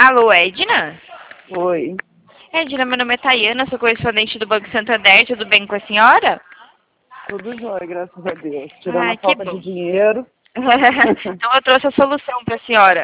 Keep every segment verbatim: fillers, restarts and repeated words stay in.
Alô, Edna? Oi. Edna, meu nome é Tayana, sou correspondente do Banco Santander, tudo bem com a senhora? Tudo jóia, graças a Deus. Tirando Ai, a que falta bom. de dinheiro. Então eu trouxe a solução para a senhora.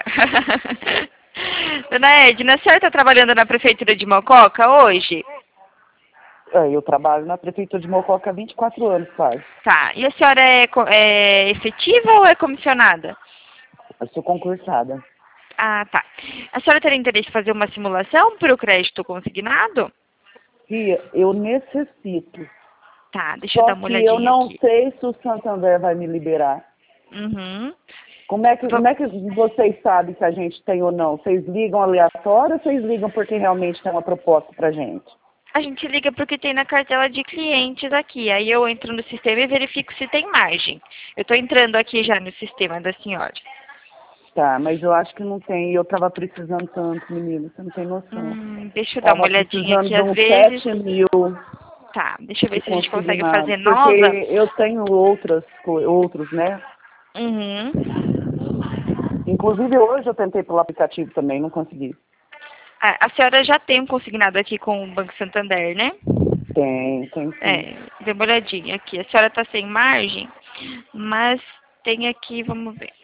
Dona Edna, a senhora está trabalhando na Prefeitura de Mococa hoje? É, eu trabalho na Prefeitura de Mococa há vinte e quatro anos, quase. Tá. E a senhora é, co- é efetiva ou é comissionada? Eu sou concursada. Ah, tá. A senhora teria interesse em fazer uma simulação para o crédito consignado? Fia, eu necessito. Tá, deixa eu Só dar uma que eu olhadinha não aqui. sei se o Santander vai me liberar. Uhum. Como é que, Va- como é que vocês sabem se a gente tem ou não? Vocês ligam aleatório ou vocês ligam porque realmente tem uma proposta pra gente? A gente liga porque tem na cartela de clientes aqui. Aí eu entro no sistema e verifico se tem margem. Eu estou entrando aqui já no sistema da senhora. Tá, mas eu acho que não tem. Eu tava precisando tanto, menino, você não tem noção. Hum, deixa eu dar uma Tava olhadinha precisando aqui. de Às uns vezes... sete mil Tá, deixa eu ver de se a gente consegue fazer consignado. Porque nova. eu tenho outras, co- outros, né? Uhum. Inclusive hoje eu tentei pelo aplicativo também, não consegui. Ah, a senhora já tem um consignado aqui com o Banco Santander, né? Tem, tem sim. É, dê uma olhadinha aqui. A senhora está sem margem, mas tem aqui, vamos ver.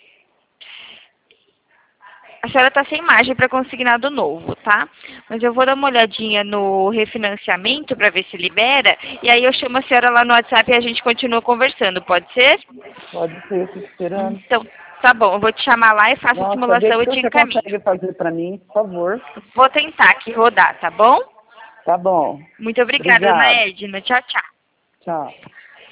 A senhora está sem margem para consignado novo, tá? Mas eu vou dar uma olhadinha no refinanciamento para ver se libera. E aí eu chamo a senhora lá no WhatsApp e a gente continua conversando, pode ser? Pode ser, fico esperando. Então, tá bom. Eu vou te chamar lá e faço a Nossa, vê simulação que e te você encaminho. consegue fazer pra mim, por favor. Vou tentar aqui rodar, tá bom? Tá bom. Muito obrigada, dona Obrigado. Edna. Tchau, tchau. Tchau.